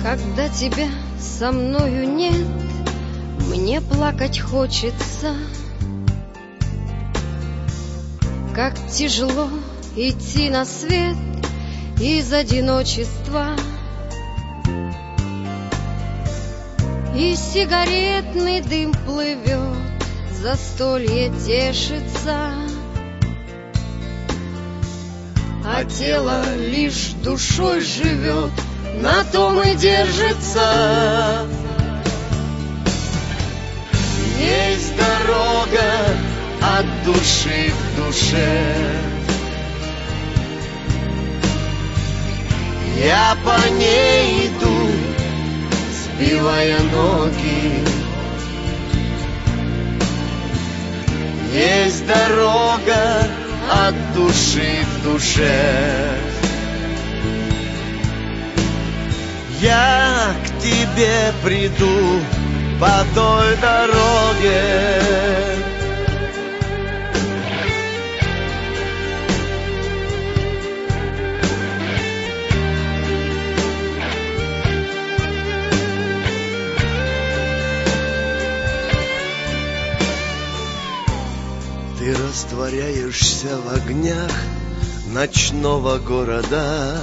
Когда тебя со мною нет, мне плакать хочется. Как тяжело идти на свет из одиночества. И сигаретный дым плывет, застолье тешится, а тело лишь душой живет, на том и держится. Есть дорога от души к душе, я по ней иду, сбивая ноги. Есть дорога от души к душе, я к тебе приду по той дороге. Ты растворяешься в огнях ночного города.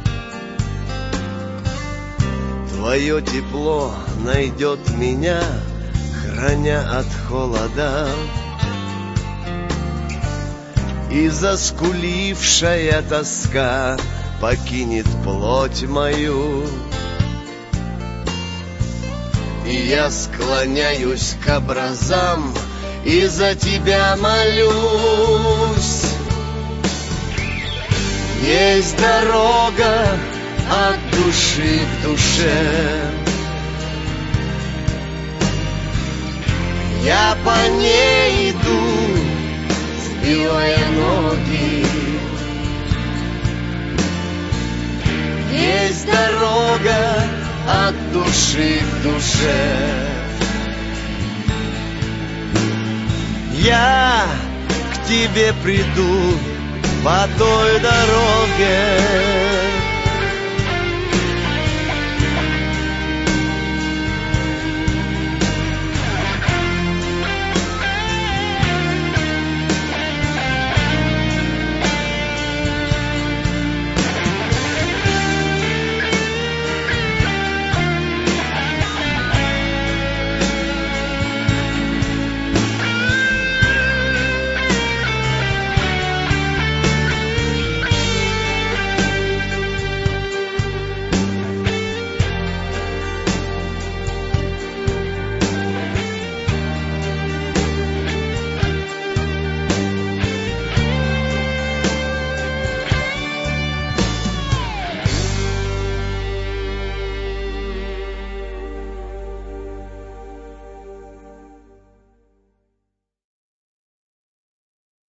Твое тепло найдет меня, храня от холода. И заскулившая тоска покинет плоть мою. И я склоняюсь к образам и за тебя молюсь. Есть дорога от души к душе, я по ней иду, сбивая ноги. Есть дорога от души к душе, я к тебе приду по той дороге.